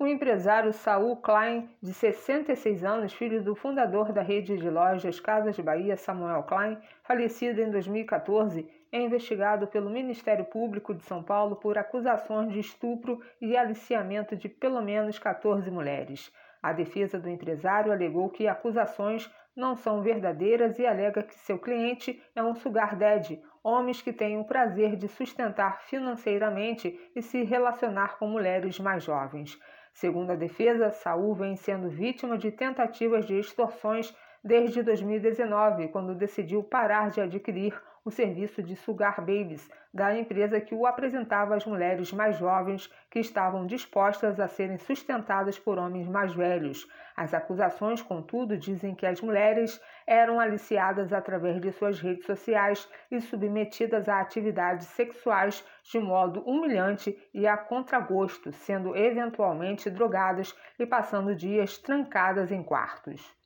O empresário Saul Klein, de 66 anos, filho do fundador da rede de lojas Casas Bahia, Samuel Klein, falecido em 2014, é investigado pelo Ministério Público de São Paulo por acusações de estupro e aliciamento de pelo menos 14 mulheres. A defesa do empresário alegou que acusações não são verdadeiras e alega que seu cliente é um sugar daddy, homens que têm o prazer de sustentar financeiramente e se relacionar com mulheres mais jovens. Segundo a defesa, Saul vem sendo vítima de tentativas de extorsões desde 2019, quando decidiu parar de adquirir o serviço de Sugar Babies da empresa que o apresentava às mulheres mais jovens que estavam dispostas a serem sustentadas por homens mais velhos. As acusações, contudo, dizem que as mulheres eram aliciadas através de suas redes sociais e submetidas a atividades sexuais de modo humilhante e a contragosto, sendo eventualmente drogadas e passando dias trancadas em quartos.